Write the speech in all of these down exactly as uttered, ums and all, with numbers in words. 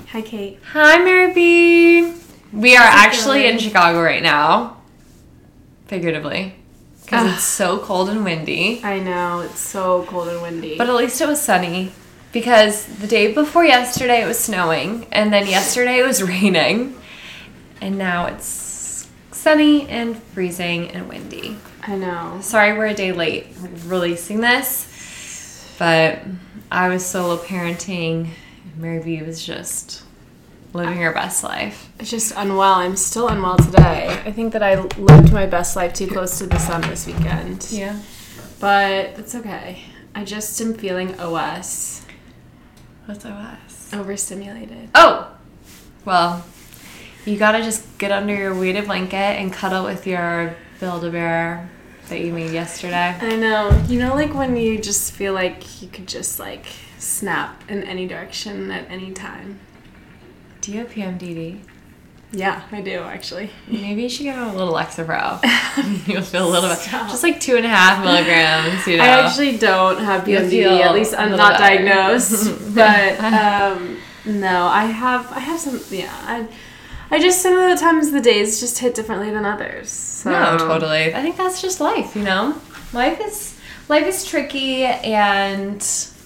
Hi, Kate. Hi, Mary B. We are actually in Chicago right now. Figuratively. Because it's so cold and windy. I know. It's so cold and windy. But at least it was sunny. Because the day before yesterday it was snowing. And then yesterday it was raining. And now it's sunny and freezing and windy. I know. Sorry we're a day late releasing this. But I was solo parenting. Mary B was just living her best life. Just unwell. I'm still unwell today. I think that I lived my best life too close to the sun this weekend. Yeah. But it's okay. I just am feeling O S. What's O S? Overstimulated. Oh! Well, you gotta just get under your weighted blanket and cuddle with your Build-A-Bear that you made yesterday. I know. You know, like when you just feel like you could just like snap in any direction at any time. Do you have P M D D? Yeah, I do actually. Maybe you should give him a little Lexapro. You'll feel a little bit, just like two and a half milligrams. You know. I actually don't have P M D D. You'll feel At least I'm a not little better. diagnosed. But um, no, I have. I have some. Yeah, I. I just some of the times the days just hit differently than others. So. No, totally. I think that's just life. You know, life is life is tricky. And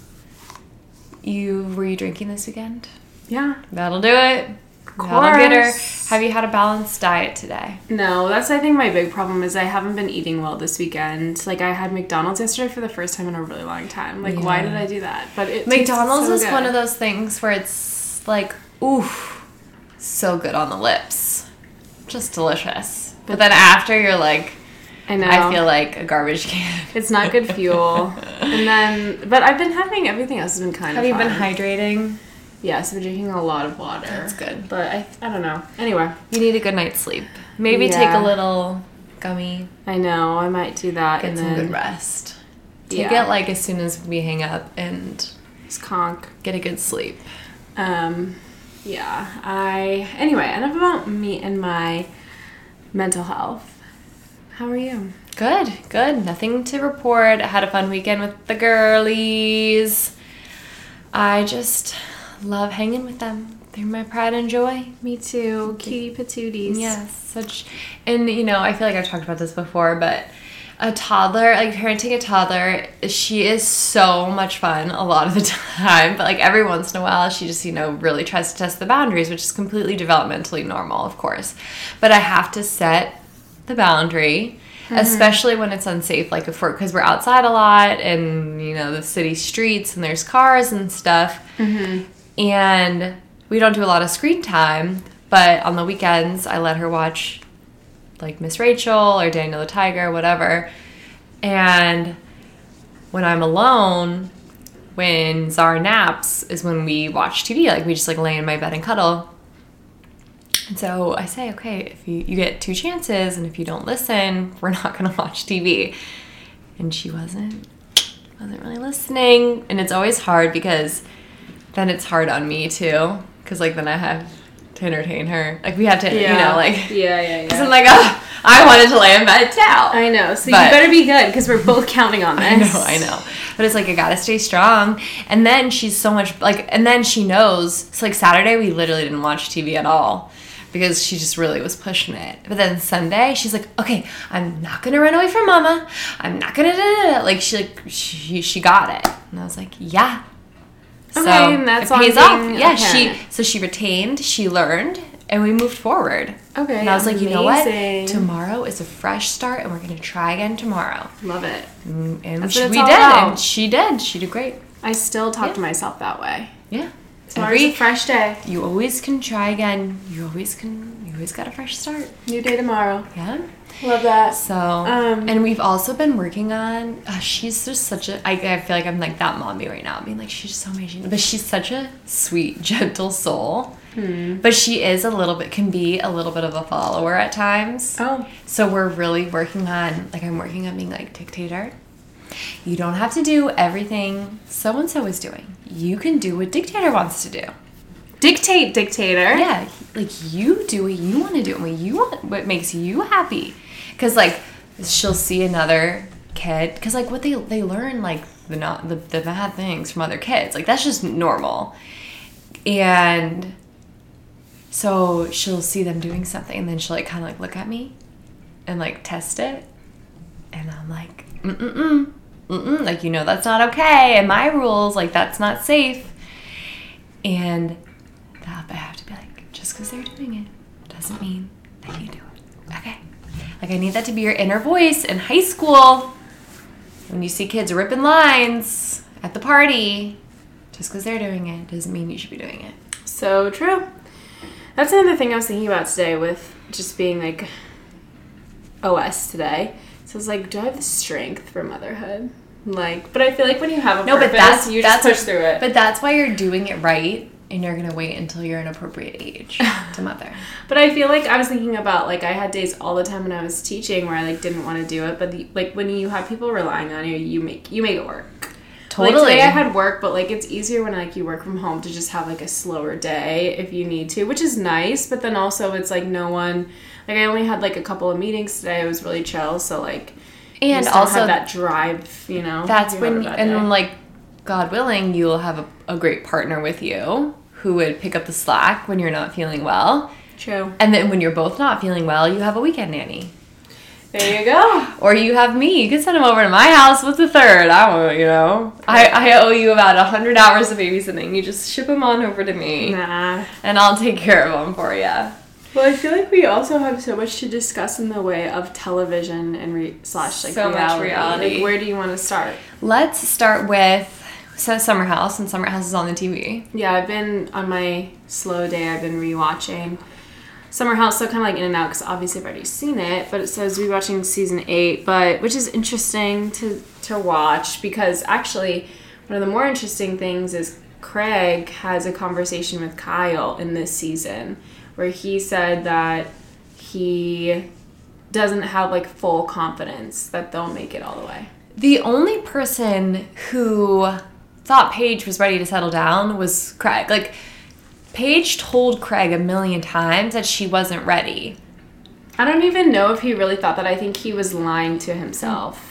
you were you drinking this weekend? Yeah. That'll do it. Of That'll get her. course. Have you had a balanced diet today? No, that's I think my big problem is I haven't been eating well this weekend. Like I had McDonald's yesterday for the first time in a really long time. Like why Yeah. did I do that? But it McDonald's tastes is so good. one of those things where it's like, oof, so good on the lips. Just delicious. But then after you're like, I know. I feel like a garbage can. It's not good fuel. And then, but I've been having everything else has been kind Have of you been fun. hydrating? Yes, I've been drinking a lot of water. That's good. But I, I don't know. Anyway, You need a good night's sleep. Maybe Yeah. take a little gummy, I know I might do that. get and some then good rest. Take Yeah. it like as soon as we hang up and Just conk. get a good sleep. Um, yeah. I anyway. Enough about me and my mental health. How are you? Good, good. Nothing to report. I had a fun weekend with the girlies. I just love hanging with them. They're my pride and joy. Me too. Cutie patooties. Yes, such, and you know, I feel like I've talked about this before, but a toddler, like parenting a toddler, she is so much fun a lot of the time, but like every once in a while, she just, you know, really tries to test the boundaries, which is completely developmentally normal, of course. But I have to set the boundary, mm-hmm. especially when it's unsafe, like if we're, because we're outside a lot and, you know, the city streets and there's cars and stuff. Mm-hmm. And we don't do a lot of screen time, but on the weekends, I let her watch, like, Miss Rachel or Daniel the Tiger, whatever. And when I'm alone, when Zara naps, is when we watch T V. Like, we just, like, lay in my bed and cuddle. And so I say, okay, if you, you get two chances, and if you don't listen, we're not going to watch T V. And she wasn't, wasn't really listening. And it's always hard because then it's hard on me too, because like then I have to entertain her. Like we have to, Yeah. you know, like Yeah, yeah, because yeah. I'm like, oh, I wanted to lay in bed too. I know. So But- you better be good because we're both counting on this. I know, I know. But it's like I gotta stay strong. And then she's so much like, and then she knows. So like Saturday we literally didn't watch T V at all because she just really was pushing it. But then Sunday she's like, okay, I'm not gonna run away from Mama. I'm not gonna da, da, da. Like she like she she got it. And I was like, yeah. Okay, So and that's it pays on off. being a Yeah, she parent. so she retained, she learned, and we moved forward. Okay, And I was like, you know what? amazing. Tomorrow is a fresh start, and we're gonna try again tomorrow. Love it. And, and That's she, what it's we all did, about. and she did. She did great. I still talk Yeah. to myself that way. Yeah. Tomorrow's a fresh day. You always can try again. You always can. You always got a fresh start. New day tomorrow. Yeah. Love that. So, Um, and we've also been working on. Uh, she's just such a. I, I feel like I'm like that mommy right now, being like she's so amazing, but she's such a sweet, gentle soul. Hmm. But she is a little bit can be a little bit of a follower at times. Oh. So we're really working on like I'm working on being like dictator. You don't have to do everything so and so is doing. You can do what dictator wants to do. Dictate, dictator. Yeah, like you do what you want to do and what you want, what makes you happy. Because like she'll see another kid, because like what they they learn like the not the, the bad things from other kids. Like that's just normal. And So she'll see them doing something, and then she'll like kind of like look at me and like test it. And I'm like, mm-mm-mm, mm-mm, like, you know, that's not okay. And my rules, like, that's not safe. And that, I have to be like, just because they're doing it doesn't mean that you do it. Okay. Like, I need that to be your inner voice in high school. When you see kids ripping lines at the party, just because they're doing it doesn't mean you should be doing it. So true. That's another thing I was thinking about today with just being like O S today. So I was like, do I have the strength for motherhood? Like, but I feel like when you have a no, purpose, but that's, you that's just push through it. But that's why you're doing it right, and you're going to wait until you're an appropriate age to mother. But I feel like I was thinking about, like, I had days all the time when I was teaching where I, like, didn't want to do it. But, the, like, when you have people relying on you, you make you make it work. Totally. Like, today I had work, but, like, it's easier when, like, you work from home to just have, like, a slower day if you need to, which is nice. But then also it's, like, no one... Like, I only had, like, a couple of meetings today. It was really chill. So, like... And you also... have that drive, you know? That's you when... and then, like, God willing, you'll have a, a great partner with you who would pick up the slack when you're not feeling well. True. And then when you're both not feeling well, you have a weekend nanny. There you go. Or you have me. You can send them over to my house. What's the third? I don't you know. I, I owe you about one hundred hours of babysitting. You just ship them on over to me. Nah. And I'll take care of them for you. Well, I feel like we also have so much to discuss in the way of television and re- slash like so reality. much reality. Like, where do you want to start? Let's start with so Summer House, and Summer House is on the T V. Yeah, I've been on my slow day. I've been rewatching Summer House, so kind of like in and out because obviously I've already seen it. But it says rewatching season eight, but which is interesting to to watch because actually one of the more interesting things is Craig has a conversation with Kyle in this season where he said that he doesn't have like full confidence that they'll make it all the way. The only person who thought Paige was ready to settle down was Craig. Like, Paige told Craig a million times that she wasn't ready. I don't even know if he really thought that. I think he was lying to himself.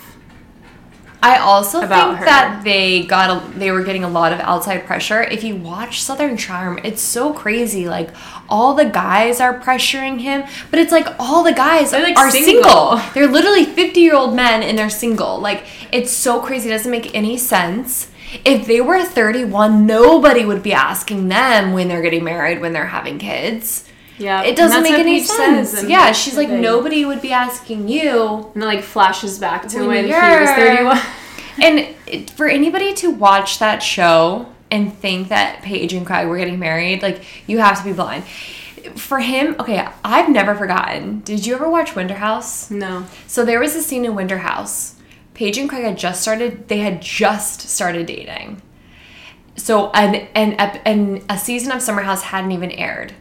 I also About think her. that they got a, they were getting a lot of outside pressure. If you watch Southern Charm, it's so crazy. Like, all the guys are pressuring him, but it's like all the guys They're, like, are single. single. They're literally fifty-year-old men and they're single. Like, it's so crazy. It doesn't make any sense. If they were thirty-one, nobody would be asking them when they're getting married, when they're having kids. Yeah, It doesn't and that's make what any Paige sense. says in Yeah, the she's like, thing. nobody would be asking you. And then like flashes back to When when, he you're- was thirty-one. And it, for anybody to watch that show and think that Paige and Craig were getting married, like, you have to be blind. For him, okay, I've never forgotten. Did you ever watch Winter House? No. So there was a scene in Winter House. Paige and Craig had just started, they had just started dating. So an, an, ep- an, a season of Summer House hadn't even aired.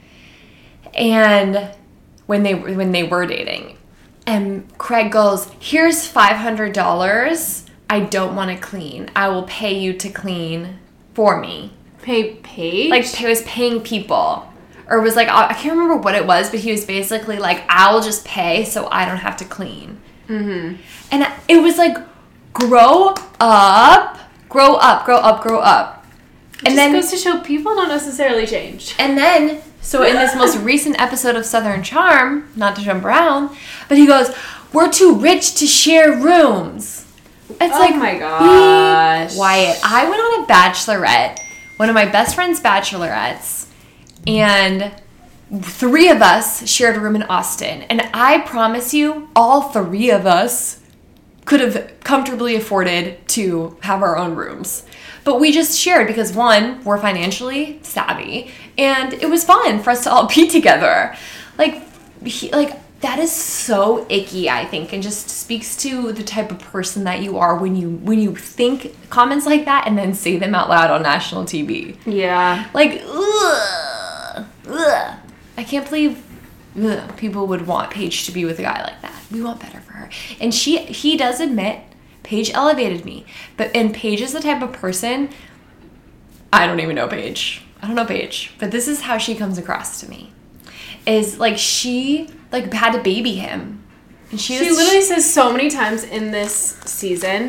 And when they, when they were dating. And Craig goes, here's five hundred dollars. I don't want to clean. I will pay you to clean for me. Pay Paige? Like, he was paying people. Or was like, I can't remember what it was, but he was basically like, I'll just pay so I don't have to clean. Mm-hmm. And it was like, grow up, grow up, grow up, grow up. It And just then, goes to show people don't necessarily change. and then, so in this most recent episode of Southern Charm, not to jump around, but he goes, we're too rich to share rooms. It's Oh like, my gosh. be quiet. I went on a bachelorette, one of my best friend's bachelorettes, and three of us shared a room in Austin. And I promise you, all three of us could have comfortably afforded to have our own rooms. But we just shared because, one, we're financially savvy, and it was fun for us to all be together. Like, he, like that is so icky, I think, and just speaks to the type of person that you are when you when you think comments like that and then say them out loud on national T V. Yeah. Like, ugh, ugh. I can't believe ugh, people would want Paige to be with a guy like that. We want better for her. And she, he does admit, Paige elevated me. But, and Paige is the type of person, I don't even know Paige. I don't know Paige. But this is how she comes across to me. Is, like, she, like, had to baby him. And she, She was, literally says so many times in this season,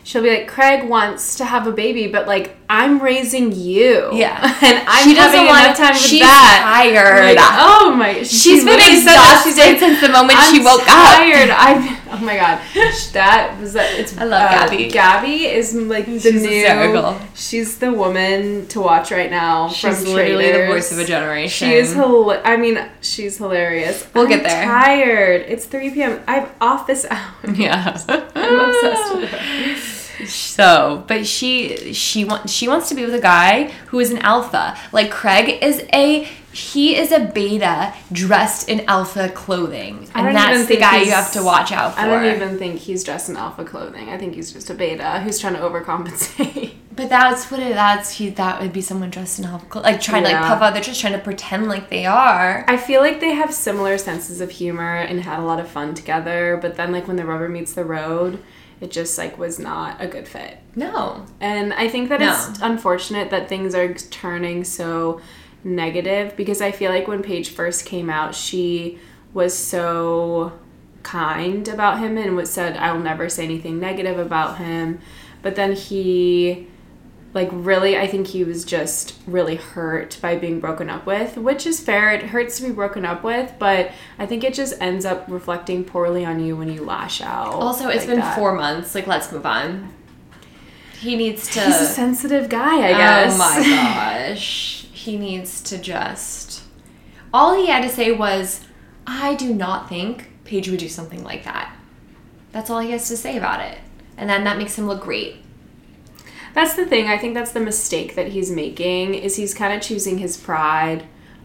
she'll be like, Craig wants to have a baby, but like I'm raising you. Yeah. And I'm she doesn't having want enough time for she's that. tired. Like, oh my she's, she's she's been literally said that. exhausted She's like, since the moment I'm she woke tired. up. I oh my god. That was that it's I love uh, Gabby. Gabby is like the She's new hysterical. She's the woman to watch right now. She's from literally Traitors. the voice of a generation. She is hila- I mean, she's hilarious. We'll I'm get there. Tired. It's three p.m. I have office hours. Yeah. I'm obsessed with her. So, but she she wants she wants to be with a guy who is an alpha. Like Craig is a he is a beta dressed in alpha clothing, I don't and that's even the think guy you he's- have to watch out for. I don't even think he's dressed in alpha clothing. I think he's just a beta who's trying to overcompensate. But that's what it. That's he. That would be someone dressed in alpha clothing, like trying to Yeah. like puff out. They're just trying to pretend like they are. I feel like they have similar senses of humor and had a lot of fun together, but then like when the rubber meets the road, it just like was not a good fit. No. And I think that No. it's unfortunate that things are turning so negative because I feel like when Paige first came out, she was so kind about him and was said, I will never say anything negative about him. But then he, like, really, I think he was just really hurt by being broken up with, which is fair. It hurts to be broken up with, but I think it just ends up reflecting poorly on you when you lash out. Also, it's like been that. four months. Like, let's move on. He needs to. He's a sensitive guy, I guess. Oh my gosh. He needs to just. All he had to say was, I do not think Paige would do something like that. That's all he has to say about it. And then that makes him look great. That's the thing. I think that's the mistake that he's making is he's kind of choosing his pride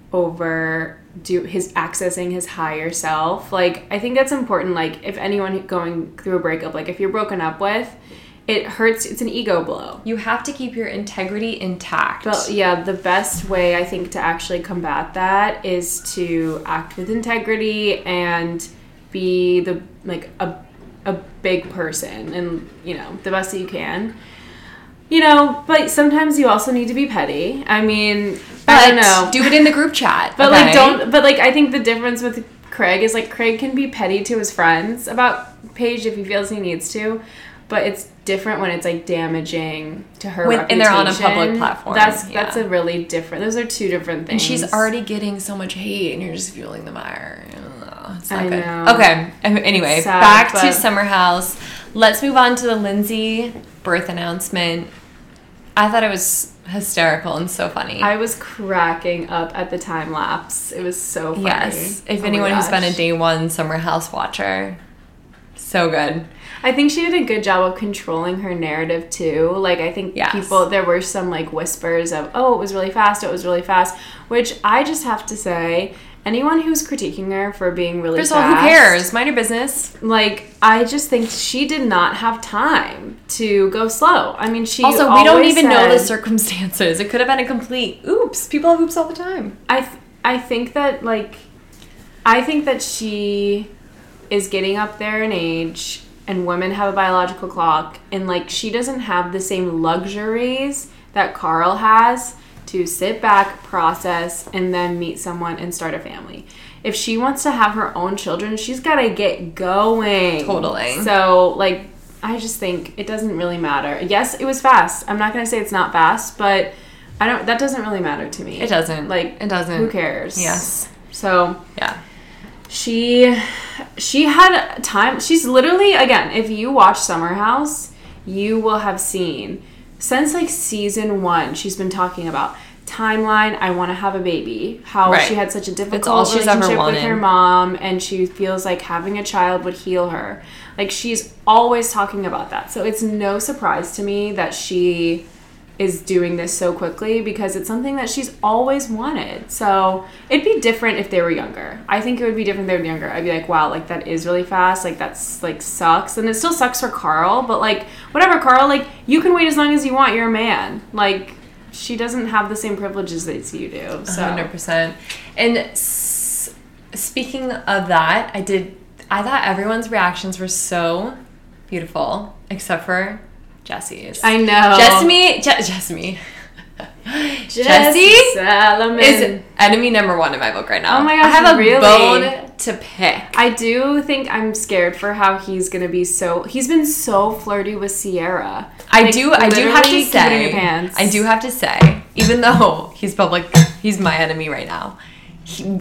over do his accessing his higher self. Like, I think that's important. Like, if anyone going through a breakup, like if you're broken up with, it hurts. It's an ego blow. You have to keep your integrity intact. But yeah, the best way I think to actually combat that is to act with integrity and be the like a a big person and, you know, the best that you can. You know, but sometimes you also need to be petty. I mean, but I don't know. do it in the group chat. But okay? like don't but like I think the difference with Craig is like Craig can be petty to his friends about Paige if he feels he needs to, but it's different when it's like damaging to her When- reputation. and they're on a public platform. That's Yeah. that's a really different. Those are two different And things. she's already getting so much hate, and you're just fueling the fire. Ugh, It's not I good. know. Okay. Anyway, Sad, back to but- Summer House. Let's move on to the Lindsay birth announcement. I thought it was hysterical and so funny. I was cracking up at the time lapse. It was so funny. Yes. If Oh my anyone who's been a gosh. day one Summer House watcher, so good. I think she did a good job of controlling her narrative too. Like, I think Yes. people, there were some like whispers of, oh, it was really fast, it was really fast, which I just have to say, anyone who's critiquing her for being really First of all, fast. who cares? Mind your business. Like, I just think she did not have time to go slow. I mean, she Also, we don't always even know the said- circumstances. It could have been a complete oops. People have oops all the time. I th- I think that like I think that she is getting up there in age and women have a biological clock and like she doesn't have the same luxuries that Carl has to sit back, process, and then meet someone and start a family. If she wants to have her own children, she's got to get going. Totally. So like I just think it doesn't really matter. Yes, it was fast. I'm not going to say it's not fast, but I don't that doesn't really matter to me. It doesn't. Like, it doesn't. Who cares? Yes. So Yeah. she she had time. She's literally, again, if you watch Summer House, you will have seen since like season one, she's been talking about timeline. I want to have a baby. How Right. she had such a difficult all she's ever relationship with wanted. her mom, and she feels like having a child would heal her. Like, she's always talking about that. So it's no surprise to me that she is doing this so quickly because it's something that she's always wanted. So it'd be different if they were younger. I think it would be different if they were younger. I'd be like, wow, like that is really fast. Like that's like sucks. And it still sucks for Carl, but like whatever, Carl, like you can wait as long as you want. You're a man. Like she doesn't have the same privileges that you do. So one hundred percent. And s- speaking of that, I did. I thought everyone's reactions were so beautiful, except for Jesse's. I know. Jessamy, Je- Jessamy. Jesse Salomon is enemy number one in my book right now. Oh my gosh, I have a really? bone to pick. I do think I'm scared for how he's gonna be so. He's been so flirty with Sierra. I Like, do. I do have to literally keep it in your say. pants. I do have to say, even though he's public, he's my enemy right now. He,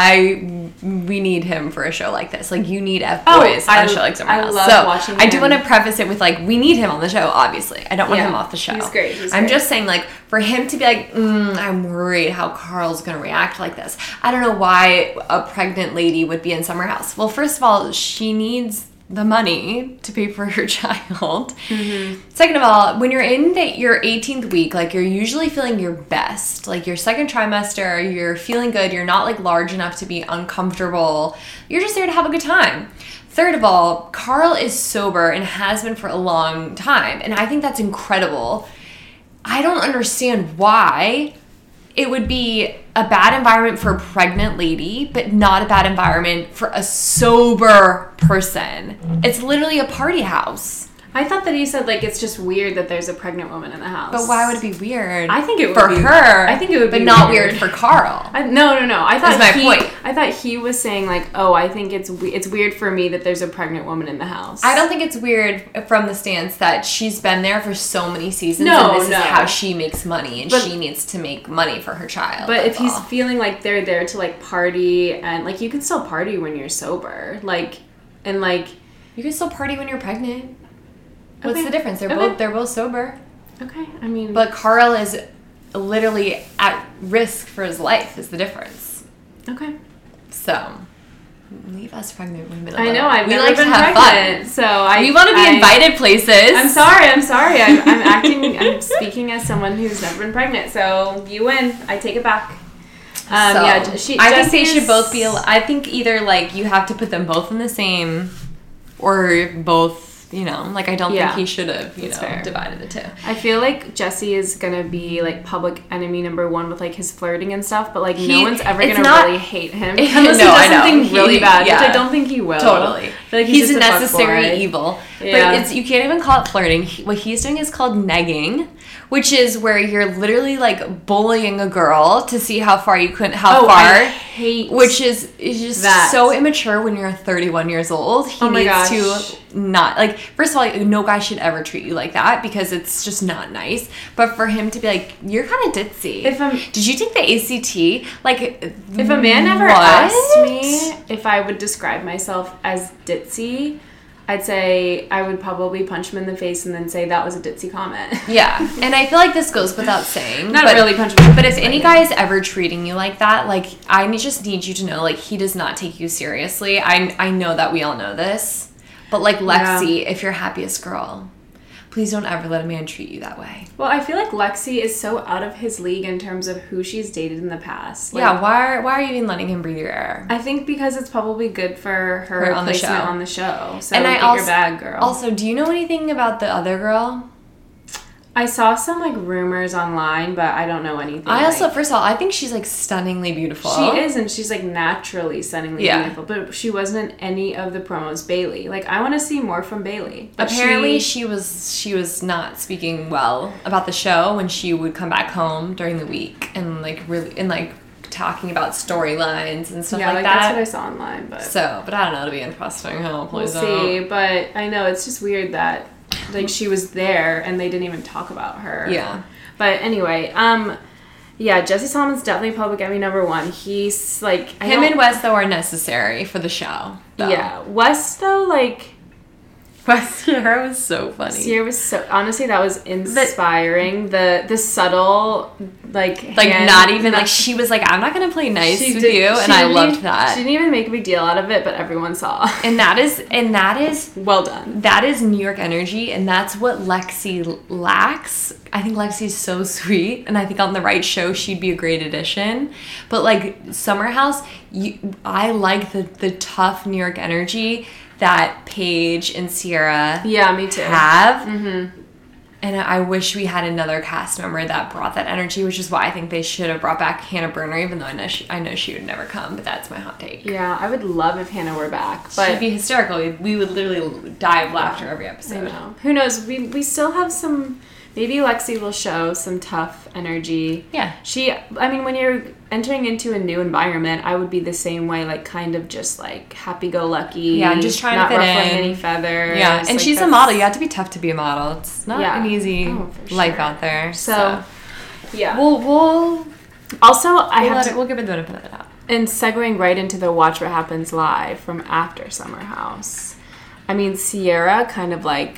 I we need him for a show like this. Like you need F Oh, boys on I- a show like Summer I House. love so watching I do him. want to preface it with like we need him on the show. Obviously, I don't want Yeah, him off the show. he's great, he's I'm great. just saying like for him to be like, mm, I'm worried how Carl's gonna react like this. I don't know why a pregnant lady would be in Summer House. Well, first of all, she needs the money to pay for her child. Mm-hmm. Second of all, when you're in the, your eighteenth week, like you're usually feeling your best. Like your second trimester, you're feeling good. You're not like large enough to be uncomfortable. You're just there to have a good time. Third of all, Carl is sober and has been for a long time. And I think that's incredible. I don't understand why it would be a bad environment for a pregnant lady, but not a bad environment for a sober person. It's literally a party house. I thought that he said like it's just weird that there's a pregnant woman in the house. But why would it be weird? I think it would for be, her. I think it would but be not weird. weird for Carl. I, no, no, no. I thought That's my he, point. I thought he was saying like, oh, I think it's we- it's weird for me that there's a pregnant woman in the house. I don't think it's weird from the stance that she's been there for so many seasons No, and this no. is how she makes money and But- she needs to make money for her child. But if that's he's all. feeling like they're there to like party and like you can still party when you're sober, like and like You can still party when you're pregnant. What's Okay. the difference? They're Okay. both they're both sober. okay, I mean, But Carl is literally at risk for his life is the difference. okay. So leave us pregnant women alone. I know I've we never like been to have pregnant, fun. so I We want to be I- invited places. I'm sorry, I'm sorry. I'm, I'm acting. I'm speaking as someone who's never been pregnant. So you win. I take it back. Um, So, yeah, she, I think they Jesse's- should both be. al- I think either like you have to put them both in the same, or both. You know, like I don't Yeah, think he should have. You that's know, fair. divided the two. I feel like Jesse is gonna be like public enemy number one with like his flirting and stuff, but like He- no one's ever it's gonna not- really hate him No, unless he I does know. something He- really bad, yeah. which I don't think he will. Totally. I feel like he's, he's, a just necessary fuckboy. evil. Yeah. But it's you can't even call it flirting. He, what he's doing is called negging, which is where you're literally like bullying a girl to see how far you could how Oh, far. I hate Which is is just that. so immature when you're thirty-one years old. He Oh my needs gosh. to not like first of all, like, no guy should ever treat you like that because it's just not nice. But for him to be like, you're kind of ditzy. If I'm- Did you take the A C T? Like, If a man ever what? asked me if I would describe myself as ditzy, I'd say I would probably punch him in the face and then say that was a ditzy comment. Yeah, and I feel like this goes without saying. Not but, really punch him in the But if face, any but guy is ever treating you like that, like I need- just need you to know, like he does not take you seriously. I I know that we all know this, but like Lexi, if you're happiest girl, please don't ever let a man treat you that way. Well, I feel like Lexi is so out of his league in terms of who she's dated in the past. Like, yeah, why are, why are you even letting him breathe your air? I think because it's probably good for her, Her on the placement show. on the show. So And I get also- your bag, girl. Also, do you know anything about the other girl? I saw some like rumors online, but I don't know anything. I also, like- first of all, I think she's like stunningly beautiful. she is, and she's like naturally stunningly Yeah. beautiful. But she wasn't in any of the promos. Bailey, like I want to see more from Bailey. But Apparently, she, she was she was not speaking well about the show when she would come back home during the week and like really and like talking about storylines and stuff yeah, like, like that. that's what I saw online. But So, but I don't know. It'll be interesting. How it we'll plays see. out. But I know it's just weird that like she was there and they didn't even talk about her. Yeah. But anyway, um, yeah, Jesse Solomon's definitely public enemy number one. He's like I Him don't- and Wes though are necessary for the show. Though. Yeah, West though, like Wes Sierra was so funny. Sierra was so honestly that was inspiring. The the subtle like like hand- not even like she was like, I'm not gonna play nice She with did- you, she and I didn't loved even- that. She didn't even make a big deal out of it, but everyone saw. And that is and that is Well done. that is New York energy, and that's what Lexi lacks. I think Lexi's so sweet, and I think on the right show she'd be a great addition. But like Summer House, you, I like the the tough New York energy that Paige and Sierra Yeah, me too. have. Mm-hmm. And I wish we had another cast member that brought that energy, which is why I think they should have brought back Hannah Berner, even though I know she, I know she would never come, but that's my hot take. Yeah, I would love if Hannah were back, but She'd be hysterical. We would literally die of laughter every I episode. know. Who knows? We we still have some maybe Lexi will show some tough energy. Yeah. She, I mean, when you're entering into a new environment, I would be the same way, like kind of just like happy-go-lucky. Yeah, just trying not to fit ruffling in. any feathers. Yeah, and like, she's a that's- model. You have to be tough to be a model. It's not Yeah. an easy Oh, for life sure. out there. So, So, yeah. we'll we'll Also, I we'll, have let to, it, we'll give it the benefit of the doubt. and segueing right into the Watch What Happens Live from after Summer House. I mean, Sierra kind of like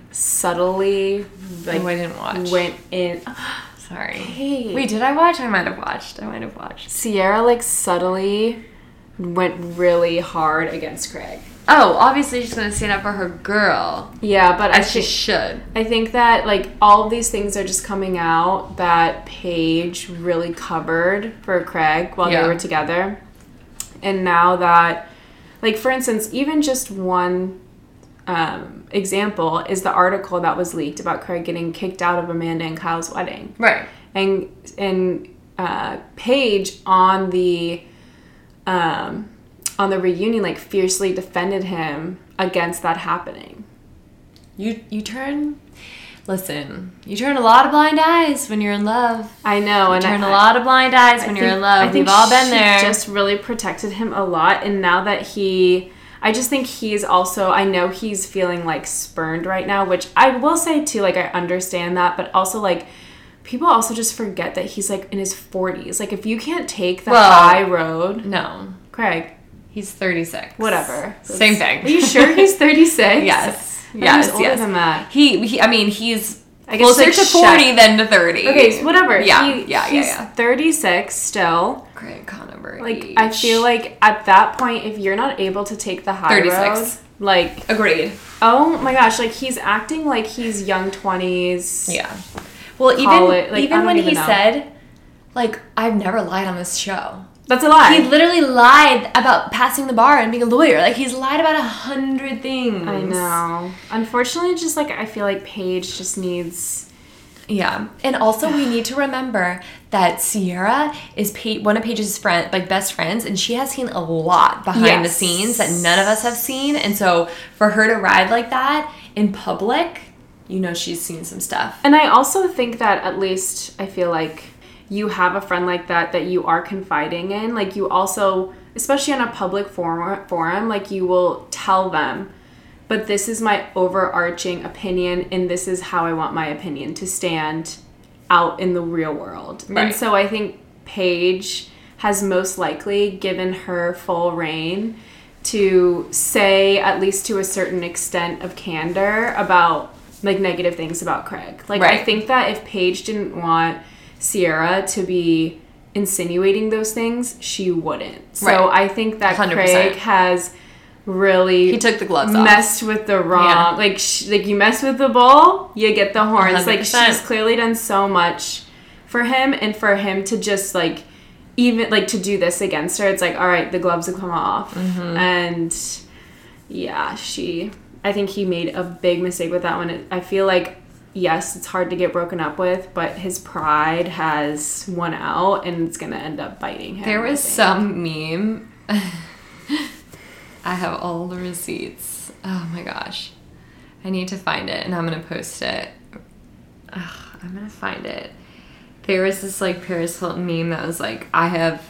subtly like Oh, I didn't watch. went in. Sorry. Hey. Wait, did I watch? I might have watched. I might have watched. Sierra like subtly went really hard against Craig. Oh, obviously she's gonna stand up for her girl. Yeah, but I As she think should. I think that like all of these things are just coming out that Paige really covered for Craig while Yeah. they were together. And now that, like, for instance, even just one um, example is the article that was leaked about Craig getting kicked out of Amanda and Kyle's wedding. Right. And and uh, Paige on the um, on the reunion like fiercely defended him against that happening. You you turn. Listen, you turn a lot of blind eyes when you're in love. I know, You and turn I, a lot of blind eyes I when think- you're in love. I think We've all been she there. Just really protected him a lot, and now that he, I just think he's also. I know he's feeling like spurned right now, which I will say too. Like I understand that, but also like people also just forget that he's like in his forties. Like if you can't take the Well, high road, No, Craig, he's thirty-six. whatever, Same thing. Are you sure he's thirty-six? Yes. Yes, Yes, he's older yes. than that. He, he, I mean, he's I guess closer like to Shaq- forty than to thirty. Okay, so whatever. Yeah, he, yeah, yeah, he's yeah. thirty-six still. Craig Conover. Like, I feel like at that point, if you're not able to take the high road, thirty-six. like, Agreed. oh my gosh, like he's acting like he's young twenties. Yeah. Well, Call even it- like, I even don't when even he know. said, like, I've never lied on this show. That's a lie. He literally lied about passing the bar and being a lawyer. Like, he's lied about a hundred things. I know. Unfortunately, just like I feel like Paige just needs. Yeah. And also, we need to remember that Sierra is pa- one of Paige's friend, like best friends, and she has seen a lot behind the Yes. scenes that none of us have seen. And so, for her to ride like that in public, you know she's seen some stuff. And I also think that at least I feel like you have a friend like that that you are confiding in. Like you also, especially on a public forum, forum, like you will tell them, but this is my overarching opinion and this is how I want my opinion to stand out in the real world. Right. And so I think Paige has most likely given her full reign to say, at least to a certain extent of candor, about like negative things about Craig. Like I Right. think that if Paige didn't want Sierra to be insinuating those things, she wouldn't. So Right. I think that one hundred percent. Craig has really He took the gloves off. messed with the wrong Yeah. like sh- like you mess with the bull, you get the horns. one hundred Like percent. she's clearly done so much for him, and for him to just like even like to do this against her, it's like all right, the gloves have come off. Mm-hmm. And yeah, she I think he made a big mistake with that one. It, I feel like yes, it's hard to get broken up with, but his pride has won out and it's gonna end up biting him. There I was think. some meme. I have all the receipts. Oh my gosh. I need to find it and I'm going to post it. Ugh, I'm going to find it. There was this like Paris Hilton meme that was like, I have.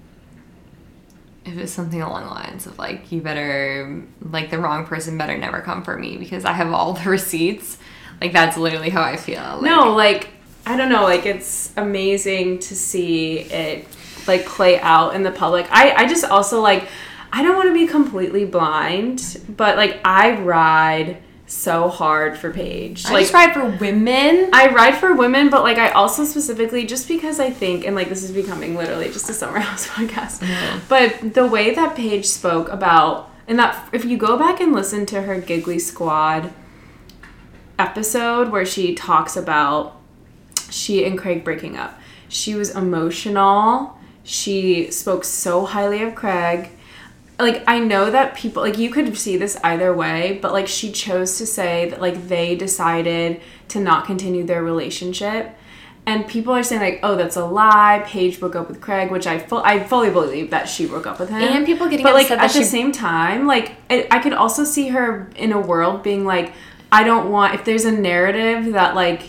It was something along the lines of like, you better, like the wrong person better never come for me because I have all the receipts. Like that's literally how I feel. Like, No, like I don't know, like it's amazing to see it like play out in the public. I, I just also like I don't want to be completely blind, but like I ride so hard for Paige. I like just ride for women. I ride for women, but like I also specifically just because I think, and like this is becoming literally just a Summer House podcast, Mhm. but the way that Paige spoke about, and that if you go back and listen to her Giggly Squad episode where she talks about she and Craig breaking up, she was emotional. She spoke so highly of Craig. Like, I know that people, like, you could see this either way, but, like, she chose to say that, like, they decided to not continue their relationship. And people are saying, like, oh, that's a lie. Paige broke up with Craig, which I, fu- I fully believe that she broke up with him. And people getting But, like, upset at that the she- same time, like, I, I could also see her in a world being like, I don't want, if there's a narrative that, like,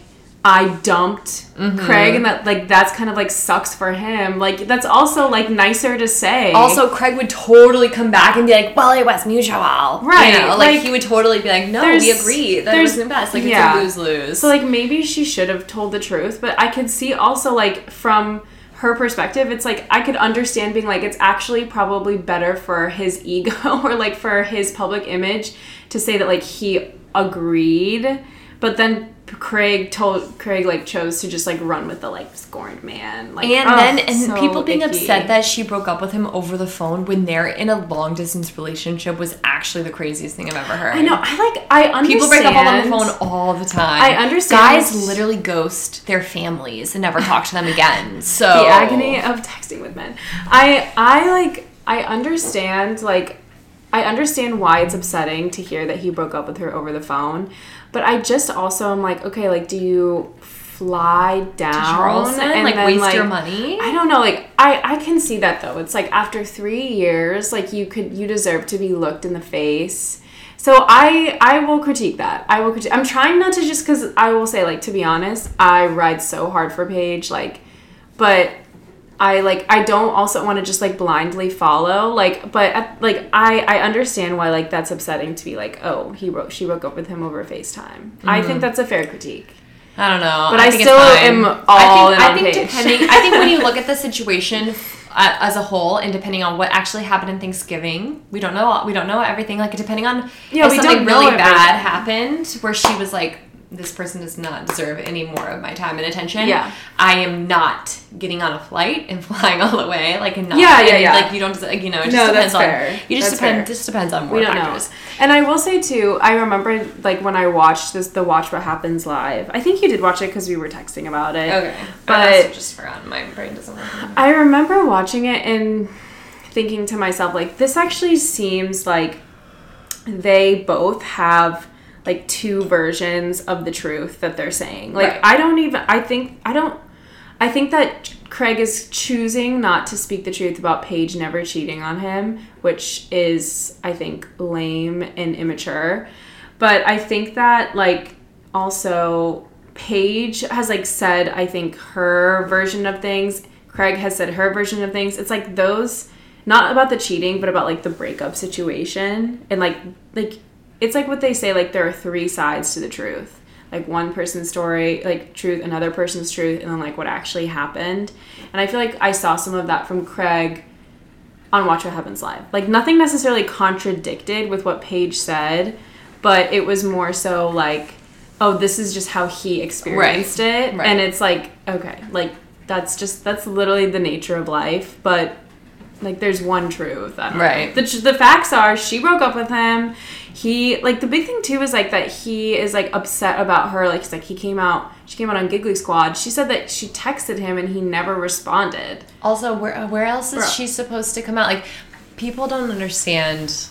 I dumped mm-hmm. Craig, and that, like, that's kind of, like, sucks for him. Like, that's also, like, nicer to say. Also, Craig would totally come back and be like, well, it was mutual. Right. You know, like, like, he would totally be like, no, we agree. That wasn't best. Like, yeah. It's a lose-lose. So, like, maybe she should have told the truth, but I could see also, like, from her perspective, it's, like, I could understand being, like, it's actually probably better for his ego or, like, for his public image to say that, like, he agreed, but then Craig told Craig like chose to just like run with the like scorned man, like, and oh, then and so people being icky. upset that she broke up with him over the phone when they're in a long distance relationship was actually the craziest thing I've ever heard. I know. I like. I understand. People break up on the phone all the time. I understand. Guys literally ghost their families and never talk to them again. So the agony of texting with men. I I like. I understand. Like, I understand why it's upsetting to hear that he broke up with her over the phone. But I just also am like, okay, like, do you fly down to Charleston and like then, waste like, your money? I don't know. Like, I, I can see that though. It's like after three years, like you could you deserve to be looked in the face. So I I will critique that. I will critique. I'm trying not to just because I will say like to be honest, I ride so hard for Paige. Like, but. I like I don't also want to just like blindly follow like but like I I understand why like that's upsetting to be like oh he broke she broke up with him over FaceTime. Mm. I think that's a fair critique. I don't know, but I, I think still it's am all I think, in I on think Paige. depending I think when you look at the situation uh, as a whole and depending on what actually happened in Thanksgiving, we don't know we don't know everything. Like depending on yeah, if we something don't know really everything. bad happened where she was like, this person does not deserve any more of my time and attention. Yeah. I am not getting on a flight and flying all the way. Like, and not, yeah, yeah, and, yeah. Like, you don't, you know, it just no, depends that's on, fair. you just that's depend, fair. just depends on more we don't factors. Know. And I will say too, I remember like when I watched this, the Watch What Happens Live. I think you did watch it because we were texting about it. Okay. But I also just forgot. My brain doesn't work. I remember watching it and thinking to myself, like, this actually seems like they both have like two versions of the truth that they're saying. Like, right. I don't even, I think, I don't, I think that Craig is choosing not to speak the truth about Paige never cheating on him, which is, I think, lame and immature. But I think that, like, also Paige has, like, said, I think, her version of things. Craig has said her version of things. It's like those, not about the cheating, but about, like, the breakup situation. And, like, like, it's like what they say, like, there are three sides to the truth. Like, one person's story, like, truth, another person's truth, and then, like, what actually happened. And I feel like I saw some of that from Craig on Watch What Happens Live. Like, nothing necessarily contradicted with what Paige said, but it was more so, like, oh, this is just how he experienced right. it. Right. And it's like, okay, like, that's just, that's literally the nature of life, but... Like, there's one truth. I don't right. know. The, the facts are, she broke up with him. He, like, the big thing, too, is, like, that he is, like, upset about her. Like, he's like, he came out, she came out on Giggly Squad. She said that she texted him and he never responded. Also, where where else is Bro. she supposed to come out? Like, people don't understand,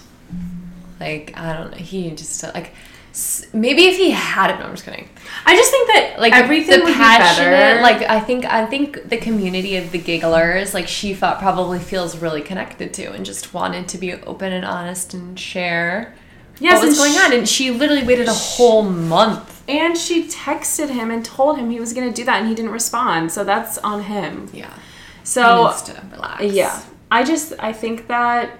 like, I don't know, he just, like... Maybe if he had it, no, I'm just kidding. I just think that like everything the would passionate, be better. Like I think, I think the community of the gigglers, like she thought, probably feels really connected to, and just wanted to be open and honest and share yes, what was going she, on. And she literally waited a whole month. And she texted him and told him he was going to do that, and he didn't respond. So that's on him. Yeah. So he needs to relax. Yeah, I just I think that.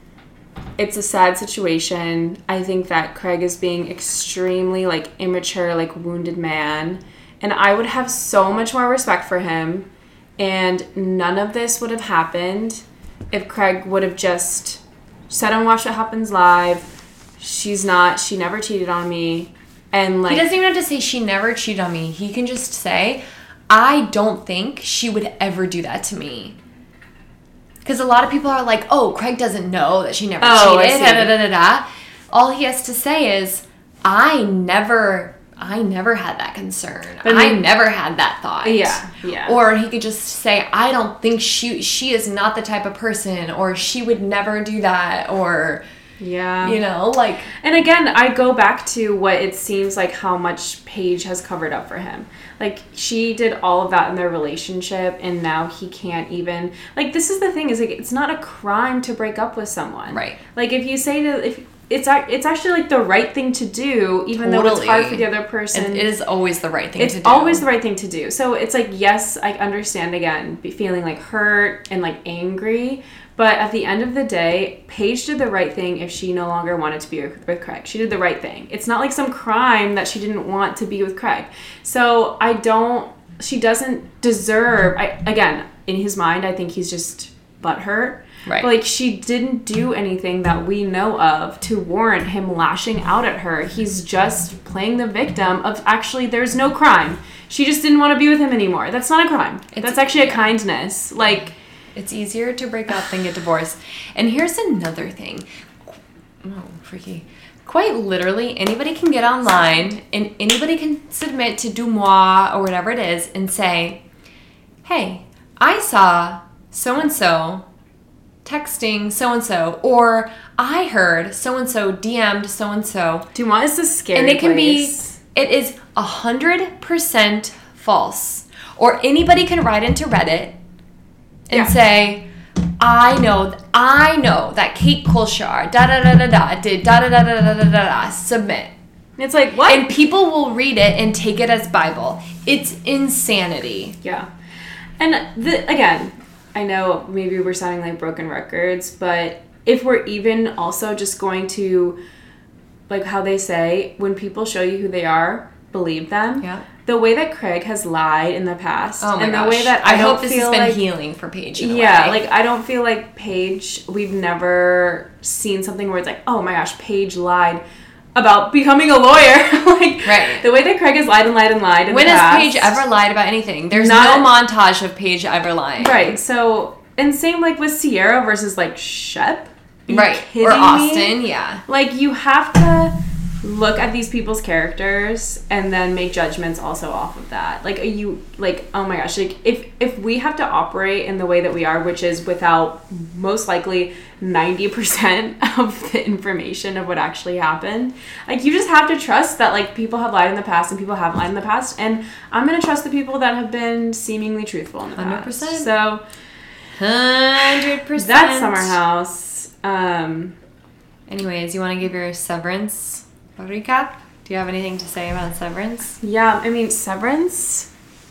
It's a sad situation. I think that Craig is being extremely, like, immature, like, wounded man. And I would have so much more respect for him. And none of this would have happened if Craig would have just said on Watch What Happens Live, she's not, she never cheated on me. And, like... He doesn't even have to say she never cheated on me. He can just say, I don't think she would ever do that to me. Because a lot of people are like, oh, Craig doesn't know that she never oh, cheated. Da, da, da, da, da. All he has to say is, I never, I never had that concern. But I then, never had that thought. Yeah, yeah. Or he could just say, I don't think she, she is not the type of person, or she would never do that, or... Yeah. You know, like... And again, I go back to what it seems like how much Paige has covered up for him. Like, she did all of that in their relationship, and now he can't even... Like, this is the thing, is like, it's not a crime to break up with someone. Right. Like, if you say to... if it's it's actually like the right thing to do, even totally. though it's hard for the other person. It is always the right thing it's to do. It's always the right thing to do. So it's like, yes, I understand, again, be feeling like hurt and like angry, but at the end of the day, Paige did the right thing if she no longer wanted to be with Craig. She did the right thing. It's not like some crime that she didn't want to be with Craig. So I don't, she doesn't deserve, I, again, in his mind, I think he's just butthurt. Right. But, like, she didn't do anything that we know of to warrant him lashing out at her. He's just playing the victim of, actually, there's no crime. She just didn't want to be with him anymore. That's not a crime. It's, That's actually a yeah. kindness. Like, it's easier to break up than get divorced. And here's another thing. Oh, freaky. Quite literally, anybody can get online and anybody can submit to Deuxmoi or whatever it is and say, hey, I saw so-and-so texting so-and-so, or I heard so-and-so D M'd so-and-so. Deuxmoi is a scary And it can place. be, it is one hundred percent false. Or anybody can write into Reddit and yeah. say, I know, I know that Kate Kolshar, da-da-da-da-da, did da-da-da-da-da-da-da, submit. It's like, what? And people will read it and take it as Bible. It's insanity. Yeah. And, the, again... I know maybe we're sounding like broken records, but if we're even also just going to, like how they say, when people show you who they are, believe them. Yeah. The way that Craig has lied in the past, oh my and gosh. the way that I, I don't hope this feel has been like, healing for Paige. In a yeah, way. like I don't feel like Paige. We've never seen something where it's like, oh my gosh, Paige lied about becoming a lawyer. Like, right. The way that Craig has lied and lied and lied in when the past. has Paige ever lied about anything? There's Not, no montage of Paige ever lying. Right. So, and same like with Sierra versus like Shep. Right. Kidding or Austin, me? yeah. Like, you have to look at these people's characters and then make judgments also off of that. Like, you, like, oh my gosh, like, if if we have to operate in the way that we are, which is without most likely ninety percent of the information of what actually happened, like, you just have to trust that, like, people have lied in the past and people have lied in the past, and I'm going to trust the people that have been seemingly truthful in the past. one hundred percent. So, one hundred percent. That's Summer House. Um... Anyways, you want to give your Severance recap? Do you have anything to say about Severance? Yeah, I mean, Severance,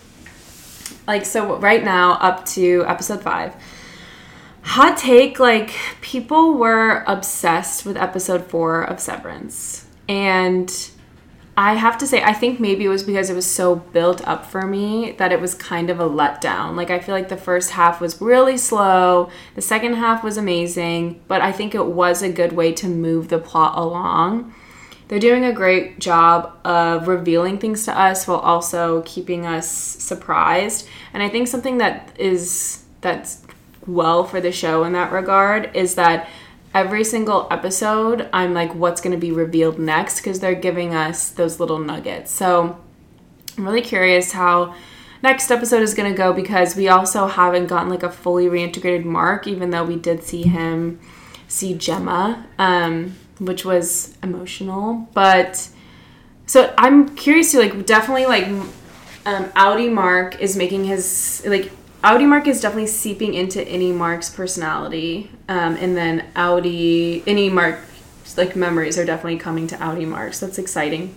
like, so right now, up to episode five, hot take, like, people were obsessed with episode four of Severance, and I have to say, I think maybe it was because it was so built up for me that it was kind of a letdown. Like, I feel like the first half was really slow, the second half was amazing, but I think it was a good way to move the plot along. They're doing a great job of revealing things to us while also keeping us surprised. And I think something that is that's well for the show in that regard is that every single episode, I'm like, what's going to be revealed next? Because they're giving us those little nuggets. So I'm really curious how next episode is going to go, because we also haven't gotten like a fully reintegrated Mark, even though we did see him see Gemma, um, which was emotional. But so I'm curious to like definitely like um, Audi Mark is making his like Audi Mark is definitely seeping into Innie Mark's personality, um, and then Audi Innie Mark's like memories are definitely coming to Audi Mark. So that's exciting.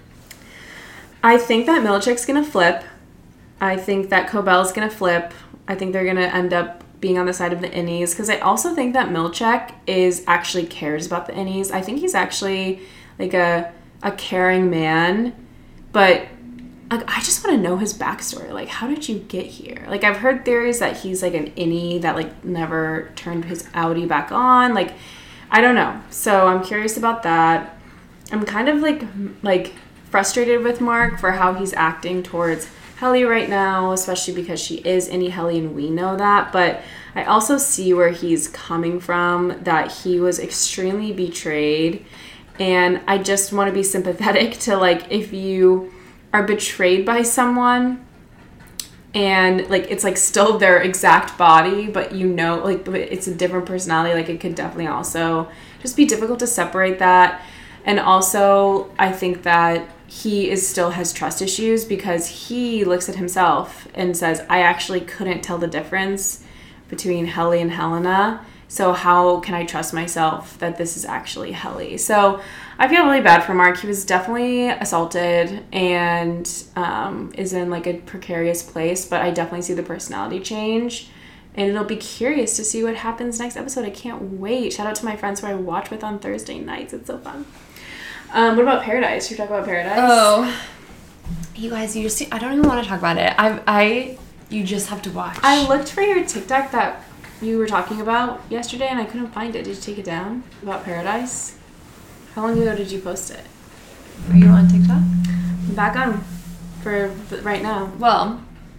I think that Milchick's gonna flip. I think that Cobell's gonna flip. I think they're gonna end up being on the side of the Innies, because I also think that Milchick is actually cares about the Innies. I think he's actually like a a caring man, but like, I just want to know his backstory. Like, how did you get here? Like, I've heard theories that he's like an Innie that like never turned his Audi back on. Like, I don't know. So I'm curious about that. I'm kind of like like frustrated with Mark for how he's acting towards Helly right now, especially because she is Innie Helly and we know that. But I also see where he's coming from, that he was extremely betrayed. And I just want to be sympathetic to, like, if you are betrayed by someone and, like, it's, like, still their exact body, but you know, like, it's a different personality, like, it could definitely also just be difficult to separate that. And also, I think that he is still has trust issues, because he looks at himself and says, I actually couldn't tell the difference between Helly and Helena, So how can I trust myself that this is actually Helly? So I feel really bad for Mark. He was definitely assaulted and um, is in like a precarious place, but I definitely see the personality change. And it'll be curious to see what happens next episode. I can't wait. Shout out to my friends who I watch with on Thursday nights. It's so fun. Um, what about Paradise? Should we talk about Paradise? Oh, you guys, you just I don't even want to talk about it. I I you just have to watch. I looked for your TikTok that you were talking about yesterday, and I couldn't find it. Did you take it down about Paradise? How long ago did you post it? Are you on TikTok? I'm back on for right now. Well,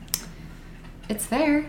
it's there.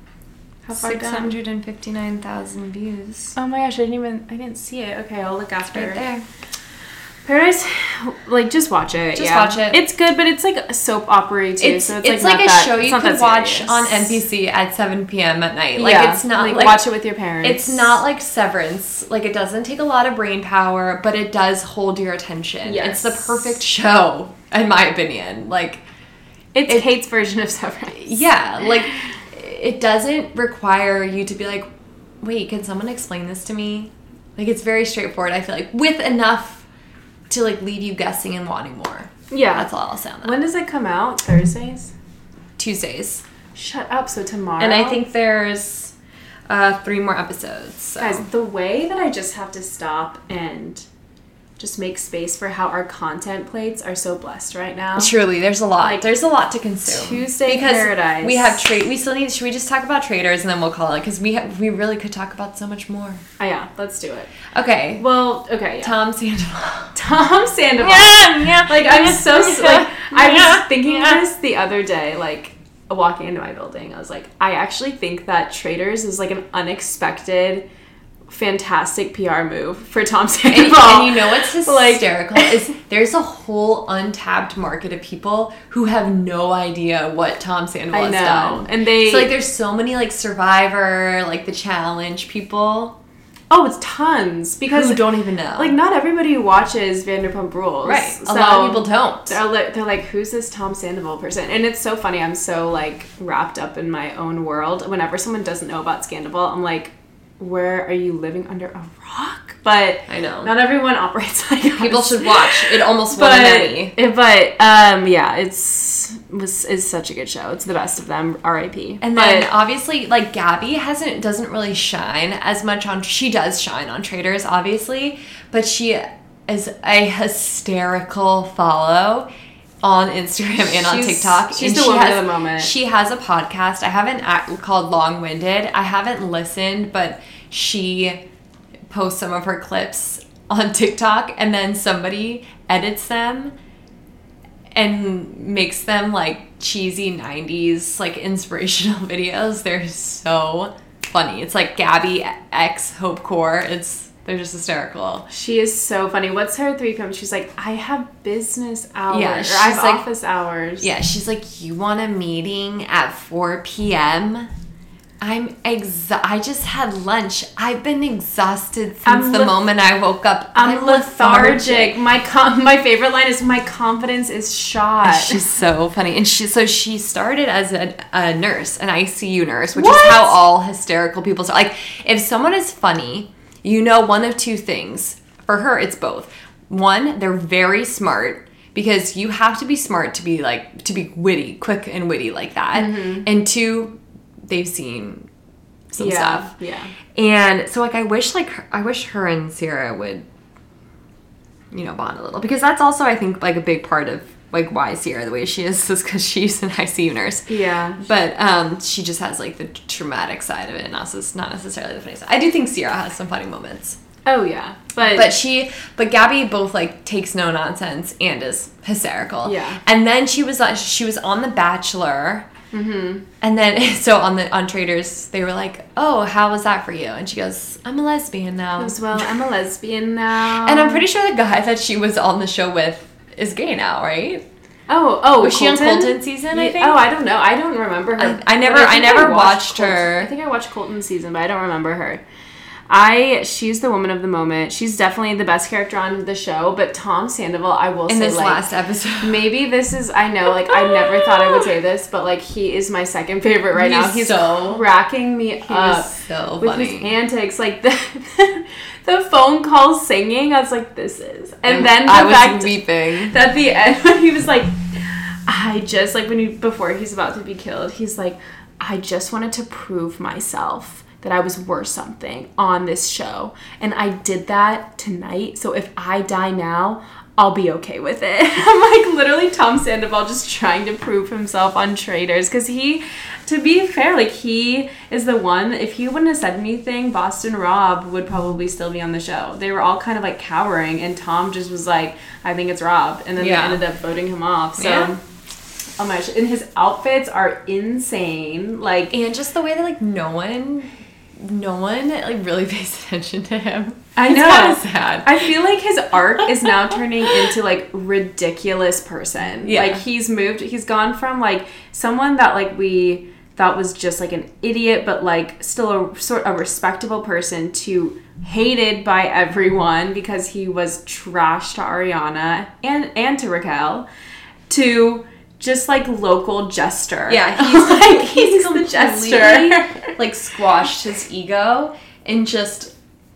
How far Six hundred and fifty-nine thousand views. Oh my gosh, I didn't even I didn't see it. Okay, I'll look after. Right there. Paradise, like just watch it. Just yeah. watch it. It's good, but it's like a soap opera too. It's so it's, it's like, like, not a that, show you not could that watch serious. on N B C at seven p.m. at night. Like yeah, it's not like, like watch it with your parents. It's not like Severance. Like it doesn't take a lot of brain power, but it does hold your attention. Yes. It's the perfect show, in my opinion. Like it's it, Kate's version of Severance. Yeah, like it doesn't require you to be like, wait, can someone explain this to me? Like it's very straightforward. I feel like with enough to like leave you guessing and wanting more. Yeah, that's all I'll say on that. When does it come out? Thursdays? Tuesdays. Shut up. So tomorrow. And I think there's uh, three more episodes. So. Guys, the way that I just have to stop and just make space for how our content plates are so blessed right now. Truly, there's a lot. Like, there's a lot to consume. Tuesday because Paradise. We have trade. We still need. Should we just talk about Traders and then we'll call it? Because we ha- we really could talk about so much more. Oh yeah, let's do it. Okay. Well, okay. Yeah. Tom Sandoval. Tom Sandoval. Yeah, yeah. Like I'm so like I was Yeah, thinking yeah. this the other day. Like walking into my building, I was like, I actually think that Traders is like an unexpected, fantastic P R move for Tom Sandoval. And, and you know what's hysterical like, is there's a whole untapped market of people who have no idea what Tom Sandoval I know. has done. And they so like there's so many like Survivor, like the Challenge people. Oh, it's tons because who don't even know. Like not everybody watches Vanderpump Rules, right? So a lot of people don't. They're like, they're like, who's this Tom Sandoval person? And it's so funny. I'm so like wrapped up in my own world. Whenever someone doesn't know about Scandal, I'm like, where are you living under a rock? But I know not everyone operates like us. People should watch. It almost won but, an Emmy. But um, yeah, it's was is such a good show. It's the best of them. R I P And but, then obviously, like Gabby hasn't doesn't really shine as much on. She does shine on Traders, obviously, but she is a hysterical follow on Instagram and on she's, TikTok. She's and the she woman has, of the moment. She has a podcast. I haven't act, called Long Winded. I haven't listened, but she posts some of her clips on TikTok, and then somebody edits them and makes them like cheesy nineties like inspirational videos. They're so funny. It's like Gabby X Hope Core. It's they're just hysterical. She is so funny. What's her three P M? She's like, I have business hours. Yeah, or she's I have like- office hours. Yeah, she's like, you want a meeting at four p.m.? I'm ex. I just had lunch. I've been exhausted since I'm the leth- moment I woke up. I'm, lethargic. My com- my favorite line is, my confidence is shot. She's so funny, and she so she started as a, a nurse, an I C U nurse, which What? is how all hysterical people start. Like, if someone is funny, you know one of two things. For her, it's both. One, they're very smart, because you have to be smart to be like to be witty, quick and witty like that. Mm-hmm. And two, they've seen some yeah, stuff. Yeah. And so like I wish like her, I wish her and Sierra would, you know, bond a little, because that's also I think like a big part of like why Sierra the way she is is because she's an I C U nurse. Yeah. But um, she just has like the traumatic side of it, and also not necessarily the funny side. I do think Sierra has some funny moments. Oh yeah. But But she, but Gabby both like takes no nonsense and is hysterical. Yeah. And then she was on, she was on The Bachelor. Mm-hmm. And then so on the on Traders, they were like, "Oh, how was that for you?" And she goes, "I'm a lesbian now." As well, I'm a lesbian now. And I'm pretty sure the guy that she was on the show with is gay now, right? Oh, oh, Was she on Colton season, I Yeah, think? Oh, I don't know. I don't remember her. I- I never- But I think never watched watched Colton. her. I think I watched Colton season, but I don't remember her. I she's the woman of the moment. She's definitely the best character on the show. But Tom Sandoval, I will in say, this like, last episode, maybe this is. I know, like, I never thought I would say this, but like, he is my second favorite right He's now. He's so, cracking me up so with funny. his antics, like the the phone call singing. I was like, this is, and, and then the I was fact weeping at the end when he was like, I just like when he before he's about to be killed, he's like, I just wanted to prove myself that I was worth something on this show. And I did that tonight. So if I die now, I'll be okay with it. I'm like literally Tom Sandoval just trying to prove himself on Traitors. Because he, to be fair, like he is the one, if he wouldn't have said anything, Boston Rob would probably still be on the show. They were all kind of like cowering. And Tom just was like, I think it's Rob. And then yeah. they ended up voting him off. So. Yeah. Oh my gosh. And his outfits are insane. Like, and just the way that like no one... No one like really pays attention to him. I it's know. Kind of sad. I feel like his arc is now turning into like ridiculous person. Yeah. Like he's moved. He's gone from like someone that like we thought was just like an idiot, but like still a sort of respectable person, to hated by everyone because he was trash to Ariana and and to Raquel, to just like local jester. Yeah, he's like he's, he's the jester. Like squashed his ego and just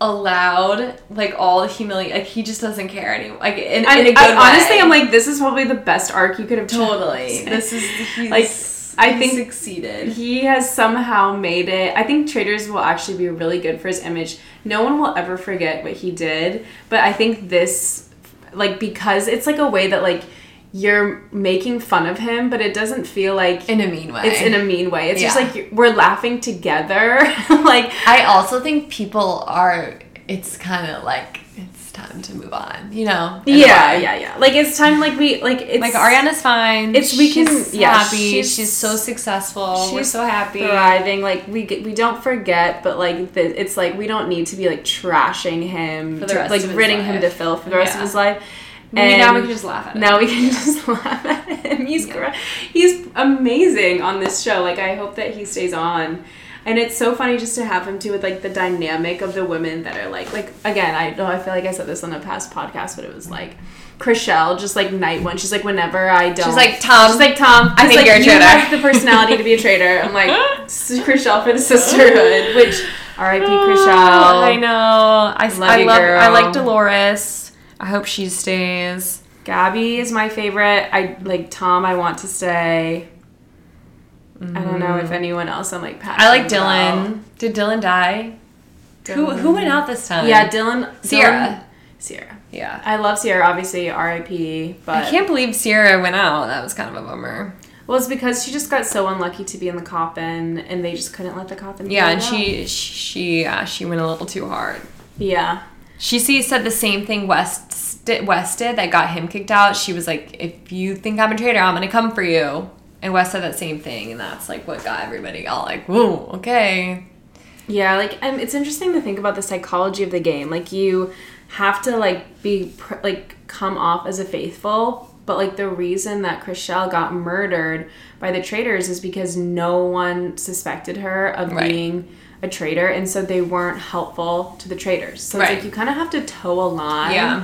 allowed like all the humility. Like he just doesn't care anymore. Like in, I, in a good I, way. honestly, I'm like, this is probably the best arc you could have totally. chosen. This is he's, like I he's think succeeded. He has somehow made it. I think Traitors will actually be really good for his image. No one will ever forget what he did, but I think this, like, because it's like a way that like you're making fun of him, but it doesn't feel like in a mean way. It's in a mean way. It's yeah. just like we're laughing together. Like I also think people are. It's kind of like it's time to move on. You know? Yeah, yeah, yeah. Like it's time. Like we like it's like Ariana's fine. It's we can she's yeah. happy. She's, she's so successful. She's We're so happy. Thriving. Like we get, we don't forget, but like the, it's like we don't need to be like trashing him for the rest to, like of his ridding life. him to filth for the rest yeah. of his life. And now we can just laugh at him. Now we can just laugh at him. He's yeah. great. He's amazing on this show. Like I hope that he stays on. And it's so funny just to have him too with like the dynamic of the women that are like like again, I know I feel like I said this on a past podcast, but it was like Chrishell, just like night one. She's like, whenever I don't She's like, Tom. She's like, Tom, I think like, you're a you traitor. have the personality to be a traitor. I'm like, Chrishell for the sisterhood, which R I P Chrishell. I know. I Love I you, love girl. I like Dolores. I hope she stays. Gabby is my favorite. I like Tom. I want to stay. Mm. I don't know if anyone else I'm like passionate I like Dylan. about. Did Dylan die? Dylan. Who who went out this time? Yeah, Dylan. Sierra. Dylan, Sierra. Yeah. I love Sierra. Obviously, R I P. But I can't believe Sierra went out. That was kind of a bummer. Well, it's because she just got so unlucky to be in the coffin, and they just couldn't let the coffin. Yeah, and out. she she uh, she went a little too hard. Yeah. She see, said the same thing West did, West did that got him kicked out. She was like, if you think I'm a traitor, I'm going to come for you. And West said that same thing, and that's like what got everybody all like, whoa, okay. Yeah, like um, it's interesting to think about the psychology of the game. Like you have to like be pr- like come off as a faithful, but like the reason that Chrishell got murdered by the traitors is because no one suspected her of right. being a traitor, and so they weren't helpful to the traitors. So right. it's like you kind of have to toe a line. Yeah.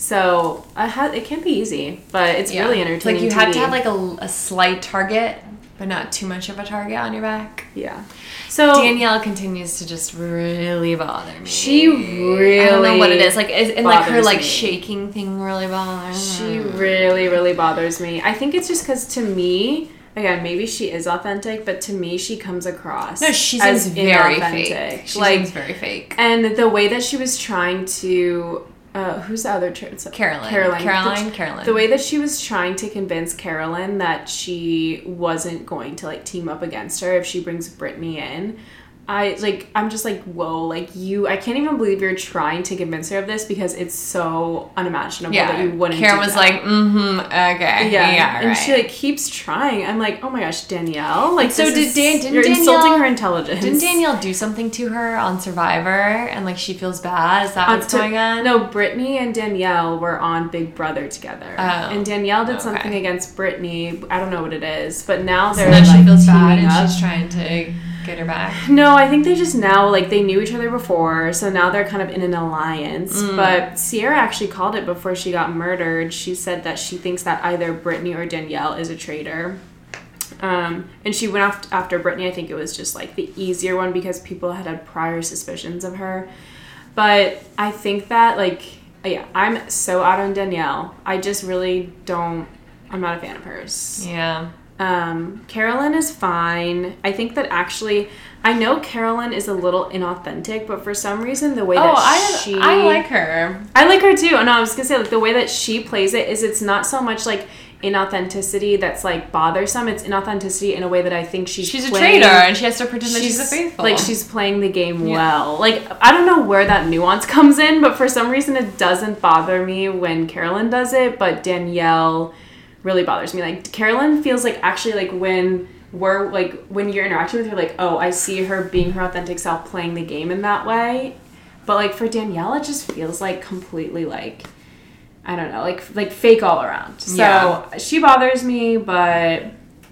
So I ha- it can be easy, but it's yeah. really entertaining. Like you T V. had to have like a, a slight target, but not too much of a target on your back. Yeah. So Danielle continues to just really bother me. She really I don't know what it is. Like is, and like her bothers like me. shaking thing really bothers me. She really, really bothers me. I think it's just because to me, again, maybe she is authentic, but to me, she comes across No, she as seems very inauthentic. fake. She like, seems very fake. And the way that she was trying to, uh, who's the other? Tra- Caroline. Caroline. Caroline. The, Caroline. The way that she was trying to convince Carolyn that she wasn't going to like team up against her if she brings Brittany in. I like I'm just like, whoa, like you I can't even believe you're trying to convince her of this because it's so unimaginable yeah. that you wouldn't Karen do was that. like, mm-hmm, okay. Yeah, yeah and right. she like keeps trying. I'm like, oh my gosh, Danielle. Like, so this did is, Dan- didn't you're Danielle, insulting her intelligence. Didn't Danielle do something to her on Survivor and like she feels bad? Is that Uh, what's to- going on? No, Brittany and Danielle were on Big Brother together, Oh, and Danielle did okay. something against Brittany. I don't know what it is, but now So they're then like she feels bad teaming and up. she's trying to get her back? No, I think they just now, like, they knew each other before, so now they're kind of in an alliance. Mm. But Sierra actually called it before she got murdered. She said that she thinks that either Brittany or Danielle is a traitor. Um, and she went after, after Brittany. I think it was just, like, the easier one because people had had prior suspicions of her. But I think that, like, yeah, I'm so out on Danielle. I just really don't, I'm not a fan of hers. Yeah. Um, Carolyn is fine. I think that actually, I know Carolyn is a little inauthentic, but for some reason, the way that oh, I, she... I like her. I like her too. No, I was going to say, like, the way that she plays it is it's not so much, like, inauthenticity that's, like, bothersome. It's inauthenticity in a way that I think she's She's playing, a traitor, and she has to pretend that she's, she's a faithful. Like, she's playing the game yeah. well. Like, I don't know where that nuance comes in, but for some reason, it doesn't bother me when Carolyn does it, but Danielle... really bothers me. Like, Carolyn feels like actually like when we're like when you're interacting with her, like, oh, I see her being her authentic self, playing the game in that way. But like for Danielle, it just feels like completely like I don't know, like like fake all around. So yeah. She bothers me, but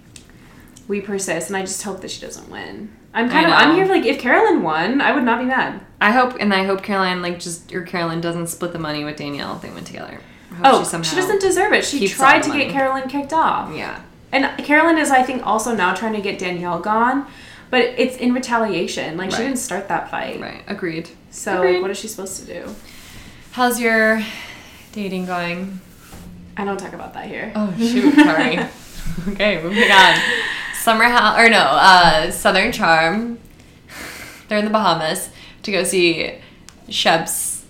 we persist, and I just hope that she doesn't win. I'm kind of I'm here like if Carolyn won, I would not be mad. I hope and I hope Caroline like just or Carolyn doesn't split the money with Danielle if they went together. Oh, she, she doesn't deserve it. She tried to get Carolyn kicked off. Yeah. And Carolyn is, I think, also now trying to get Danielle gone. But it's in retaliation. Like, right. She didn't start that fight. Right. Agreed. So, Agreed. Like, what is she supposed to do? How's your dating going? I don't talk about that here. Oh, shoot. Sorry. Okay, moving on. Summer House, or no, uh, Southern Charm. They're in the Bahamas to go see Sheb's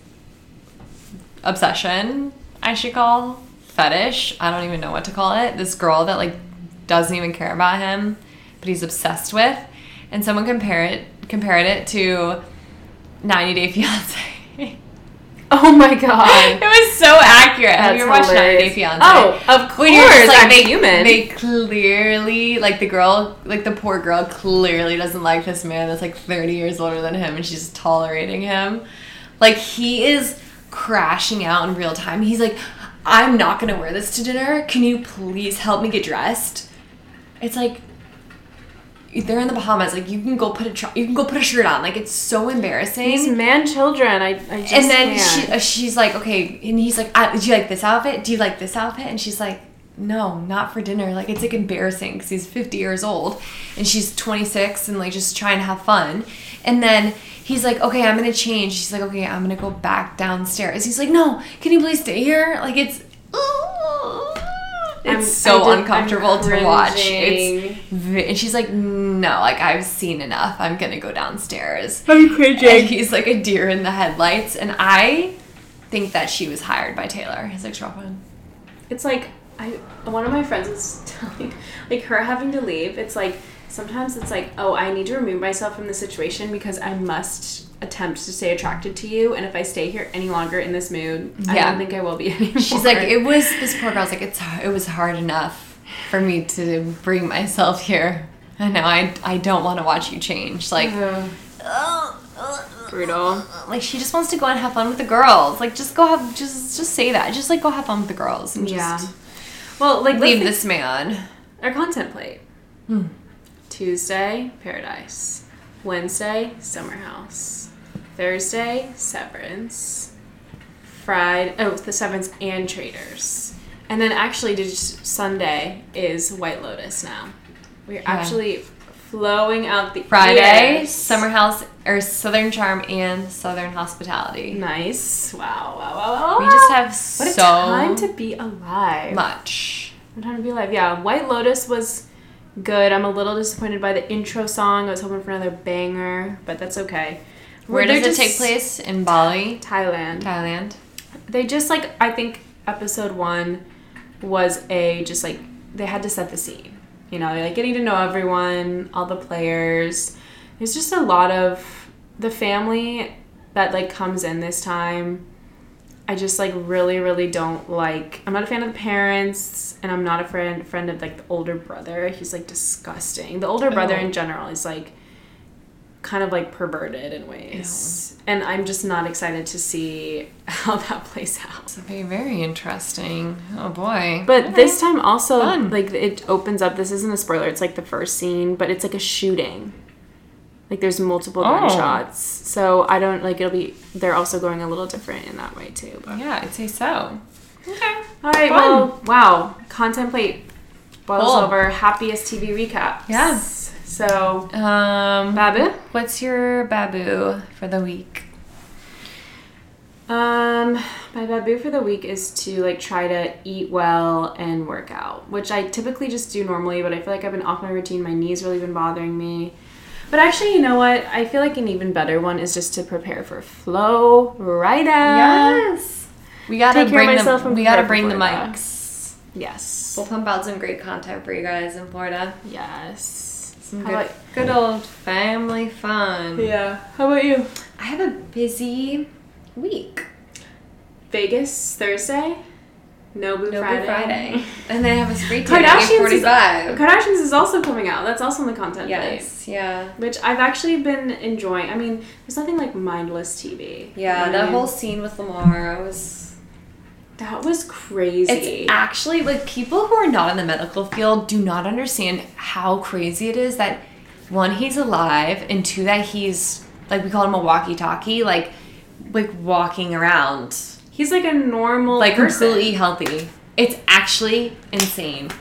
obsession. I should call fetish. I don't even know what to call it. This girl that like doesn't even care about him, but he's obsessed with. And someone compare it compared it to ninety Day Fiancé. Oh my god! It was so accurate. That's Have you ever watched ninety Day Fiancé? Oh, of course. Just, like, I'm they, human. They clearly, like the girl, like the poor girl, clearly doesn't like this man that's like thirty years older than him, and she's tolerating him. Like he is crashing out in real time. He's like, I'm not gonna wear this to dinner. Can you please help me get dressed? It's like they're in the Bahamas. Like you can go put a tr- you can go put a shirt on. Like it's so embarrassing. These man children. I, I just and then can't. she uh, she's like, okay, and he's like, I, do you like this outfit? Do you like this outfit? And she's like, no, not for dinner. Like it's like embarrassing because he's fifty years old and she's twenty-six and like just trying to have fun. And then he's like, okay, I'm going to change. She's like, okay, I'm going to go back downstairs. He's like, no, can you please stay here? Like, it's, it's I'm, so did, uncomfortable to watch. It's, and she's like, no, like, I've seen enough. I'm going to go downstairs. I'm cringing. And he's like a deer in the headlights. And I think that she was hired by Taylor, his ex-girlfriend. It's like, I one of my friends was telling, like, her having to leave. It's like, sometimes it's like, oh, I need to remove myself from the situation because I must attempt to stay attracted to you. And if I stay here any longer in this mood, yeah. I don't think I will be anymore. She's like, it was, this poor girl's like, it's it was hard enough for me to bring myself here. I know, I, I don't want to watch you change. Like, uh, brutal. Like, she just wants to go and have fun with the girls. Like, just go have, just just say that. Just, like, go have fun with the girls. And yeah. just well, like, leave this man. Our content plate. Hmm. Tuesday, Paradise. Wednesday, Summer House. Thursday, Severance. Friday, oh, the Severance and Traitors. And then actually, just Sunday is White Lotus now. We're yeah. actually flowing out the Friday, ears. Summer House, or Southern Charm and Southern Hospitality. Nice. Wow, wow, wow, wow. We just have what so a time to be alive. Much. What a time to be alive. Yeah, White Lotus was good. I'm a little disappointed by the intro song. I was hoping for another banger, but that's okay. Where They're does it take place? In Bali? Thailand. Thailand. They just, like, I think episode one was a, just, like, they had to set the scene. You know, they're, like, getting to know everyone, all the players. There's just a lot of the family that, like, comes in this time. I just, like, really, really don't like... I'm not a fan of the parents, and I'm not a friend friend of, like, the older brother. He's, like, disgusting. The older brother oh. in general is, like, kind of, like, perverted in ways. Ew. And I'm just not excited to see how that plays out. It's very, very interesting. Oh, boy. But okay. This time also, Fun. like, it opens up... This isn't a spoiler. It's, like, the first scene, but it's, like, a shooting. Like there's multiple Oh. gunshots. So I don't like it'll be they're also going a little different in that way too. But. Yeah, I'd say so. Okay. All right, Fun. well, wow. Contemplate boils Cool. over happiest T V recaps. Yeah. So, Um, Babu? what's your babu for the week? Um, my babu for the week is to like try to eat well and work out, which I typically just do normally, but I feel like I've been off my routine. My knees really been bothering me. But actually, you know what? I feel like an even better one is just to prepare for Flow right out. Yes. We gotta Take care of bring myself the and we gotta prepare bring the for that. mics. Yes. We'll pump out some great content for you guys in Florida. Yes. Some How good, about- good old family fun. Yeah. How about you? I have a busy week. Vegas Thursday. Nobu, Nobu Friday. Friday. And then I have a spree today at Kardashians eight forty-five. is, Kardashians is also coming out. That's also on the content plate. Yes, yeah. Which I've actually been enjoying. I mean, there's nothing like mindless T V. Yeah, You know that what I whole mean? scene with Lamar was... That was crazy. It's actually, like, people who are not in the medical field do not understand how crazy it is that, one, he's alive, and two, that he's, like, we call him a walkie-talkie, like, like, walking around. He's like a normal Like, person. completely healthy. It's actually insane.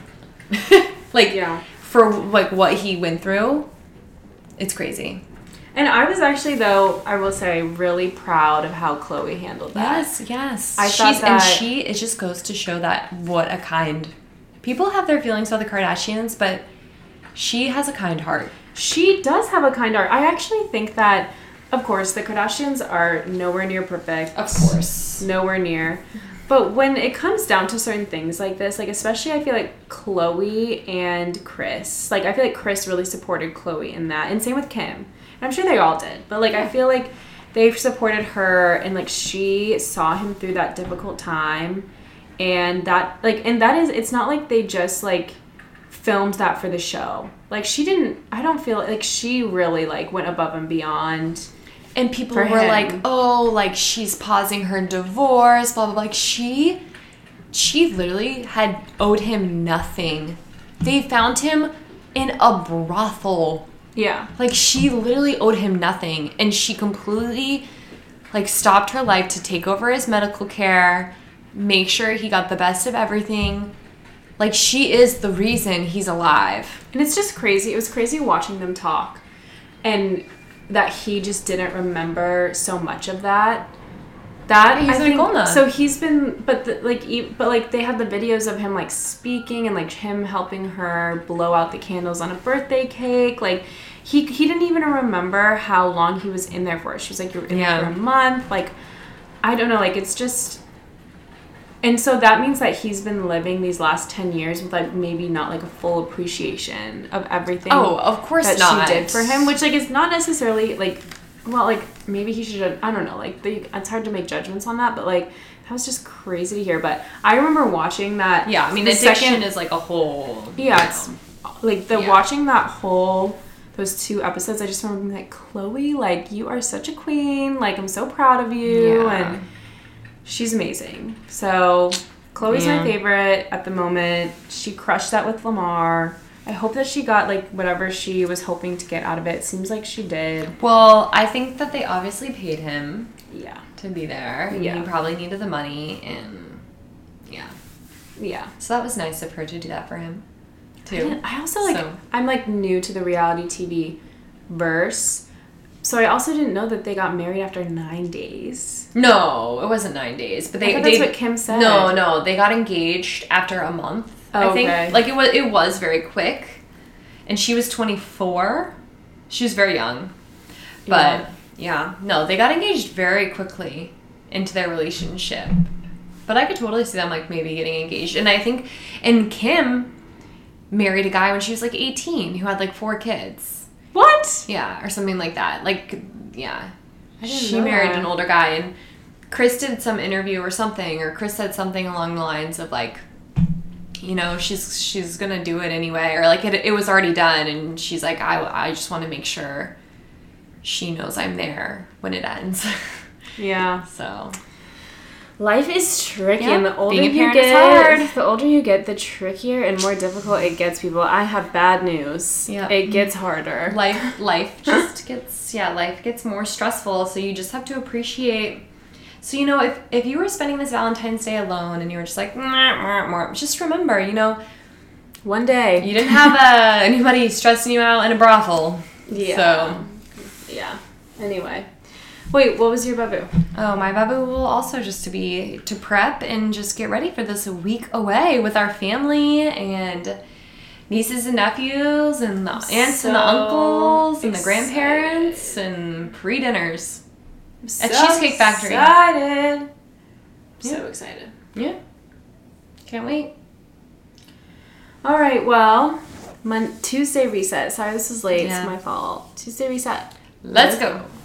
Like, Yeah. for, like, what he went through, it's crazy. And I was actually, though, I will say, really proud of how Chloe handled that. Yes, yes. I She's, thought and that- she, it just goes to show that what a kind... People have their feelings about the Kardashians, but she has a kind heart. She does have a kind heart. I actually think that, of course, the Kardashians are nowhere near perfect. Of course. Nowhere near. But when it comes down to certain things like this, like especially I feel like Chloe and Chris, like I feel like Chris really supported Chloe in that. And same with Kim. And I'm sure they all did. But like I feel like they've supported her and like she saw him through that difficult time. And that like and that is it's not like they just like filmed that for the show. Like she didn't I don't feel like she really like went above and beyond. And people For were him. like, oh, like, she's pausing her divorce, blah, blah, blah. Like, she, she literally had owed him nothing. They found him in a brothel. Yeah. Like, she literally owed him nothing. And she completely, like, stopped her life to take over his medical care, make sure he got the best of everything. Like, she is the reason he's alive. And it's just crazy. It was crazy watching them talk. And that he just didn't remember so much of that. That Yeah, he's I an think, icona. so he's been, but the, like, e- but like they had the videos of him like speaking and like him helping her blow out the candles on a birthday cake. Like he he didn't even remember how long he was in there for. She was like, "You're in Yeah. there for a month." Like I don't know. Like it's just. And so that means that he's been living these last ten years with like maybe not like a full appreciation of everything. Oh, of course that not. she did for him, which like is not necessarily like, well, like maybe he should have. I don't know. Like they, it's hard to make judgments on that, but like that was just crazy to hear. But I remember watching that. Yeah, I mean, the addiction second, is like a whole... yeah, you it's know. like the Yeah. watching that whole those two episodes. I just remember being like, Chloe, like you are such a queen. Like I'm so proud of you, Yeah. and she's amazing. So. Chloe's Yeah. my favorite at the moment. She crushed that with Lamar. I hope that she got like whatever she was hoping to get out of it. Seems like she did. Well, I think that they obviously paid him Yeah. to be there. And Yeah. he probably needed the money, and yeah. Yeah. So that was nice of her to do that for him, I, too. didn't- I also like So- I'm like new to the reality T V verse. So I also didn't know that they got married after nine days. No, it wasn't nine days, but they. I thought they that's what Kim said. No, no, they got engaged after a month. Oh, I think okay. like it was. It was very quick, and she was twenty-four. She was very young, but yeah, no, they got engaged very quickly into their relationship. But I could totally see them like maybe getting engaged, and I think, and Kim married a guy when she was like eighteen who had like four kids. What? Yeah, or something like that. Like, yeah. I didn't She know married that. an older guy, and Chris did some interview or something, or Chris said something along the lines of like, you know, she's she's gonna do it anyway, or like it, it was already done, and she's like, I, I just want to make sure she knows I'm there when it ends. Yeah. So, Life is tricky, Yeah, and the older being a you parent is get, hard. the older you get, the trickier and more difficult it gets. People, I have bad news. Yeah. It gets harder. Life, life just gets yeah, life gets more stressful. So you just have to appreciate. So you know, if if you were spending this Valentine's Day alone and you were just like, mwah, mwah, mwah, just remember, you know, One day, you didn't have uh, anybody stressing you out in a brothel. yeah, So yeah. Anyway, wait, what was your babu? oh, my babu will also just to be to prep and just get ready for this week away with our family and nieces and nephews and the aunts and the So uncles and the excited. grandparents and pre-dinners. So At Cheesecake Factory. Excited. So Yeah. excited. Yeah. Can't wait. All right. Well, Mon- Tuesday reset. Sorry, this was late. Yeah. It's my fault. Tuesday reset. Let's go.